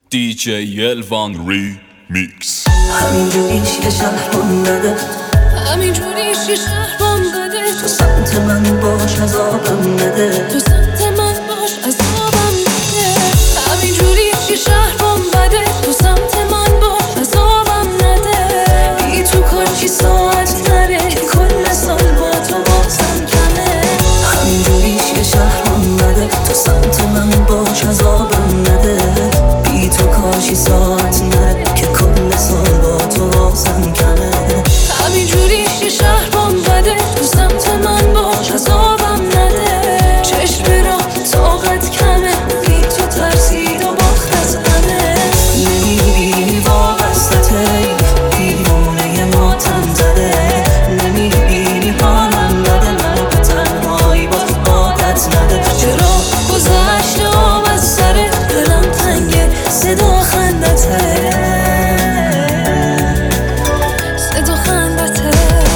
DJ Elvan Remix. همینجوریش یه شهرم بده، همینجوریش یه شهرم بده. تو سمت من باش عذابم نده، تو سمت من باش عذابم نده. همینجوریش یه شهرم بده، تو سمت من باش عذابم نده. بی تو کاچی ساعت نره که کل سال با تو بازم کمه. همینجوریش یه شهرم بده، تو سمت من باش عذابم نده. بی تو کاشی ساعت نره که کل سال با تو بازم کمه. همینجوریش یه شهرم بده، تو سمت من باش عذابم نده. چشم را طاقت کمه، بی تو ترسید و باخت از همه. نمیبینی وابستته، دیوونه ماتم زده. نمیبینی حالم بده، منو به تنهایی باز عادت نده. چرا گذشته آب از سر دلم تنگه، صدا خندته، صدا خندته.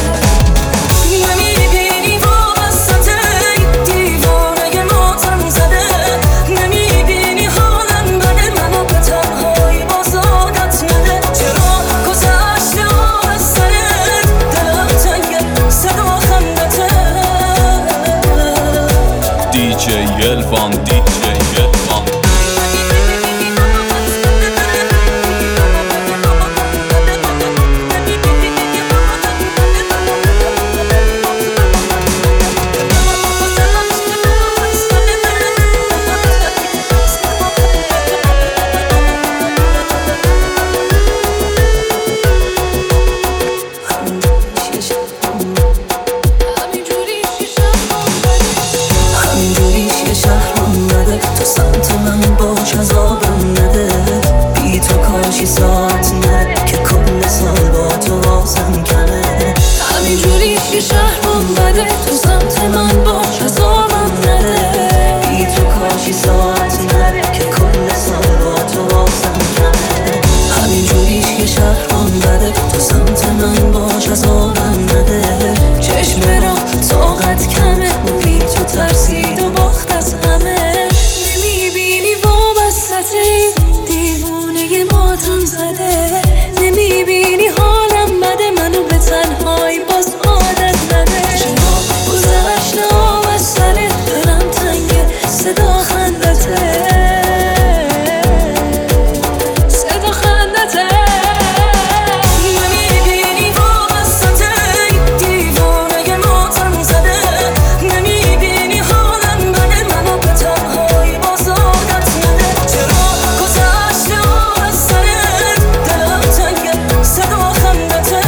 نمیبینی وابستته، دیوانه ماتم زده. نمیبینی حالم بده، منو به تنهایی باز عادت نده. چرا گذشته آب از سر دلم تنگه، صدا خندته. DJ Elvan, DJ Elvan. همینجوریش یه شهرم بده، تو سمت من باش عذابم نده. بی تو کاشی ساعت نره که کل سال با تو بازم کمه. همینجوریش یه شهرم بده، تو سمت من باش عذابم نده. بی تو کاشی ساعت نره که کل سال با تو بازم کمه. همینجوریش یه شهرم بده، تو سمت من باش عذابم نده. چشم را طاقت کمه، بی تو ترسید و باخت از همه. نمیبینی وابستته، دیوونه ماتم زده. نمیبینی حالم بده، منو به تنهایی باز عادت نده. چرا گذشته آب از سر دلم تنگه، صدا خندته، صدا خندته. نمیبینی وابستته، دیوانه ماتم زده. نمیبینی حالم بده، منو به تنهایی باز عادت نده. چرا گذشته آب از سر دلم تنگه، صدا خندته.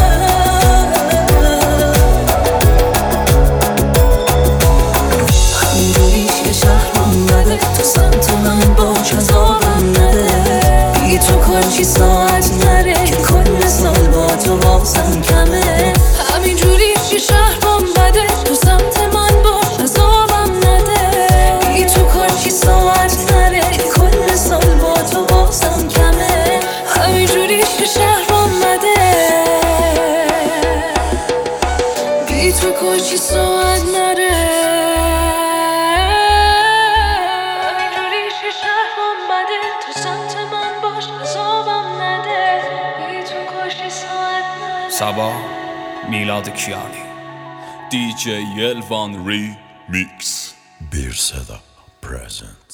همینجوریش یه شهرم بده، تو سمت من باش عذابم نده. بی تو کاشی ساعت نره که کل سال با تو بازم کمه. همینجوریش یه شهرم بده، تو سمت من باش عذابم نده. بی تو کاشی ساعت نره که کل سال با تو بازم کمه. همینجوریش یه شهرم بده، بی تو کاشی ساعت نره. همینجوریش یه شهرم بده، تو سمت من باش عذابم نده. بی تو کاشی ساعت نره. Sabah Milad Kiani. DJ Elvan Remix. Bir Seda present.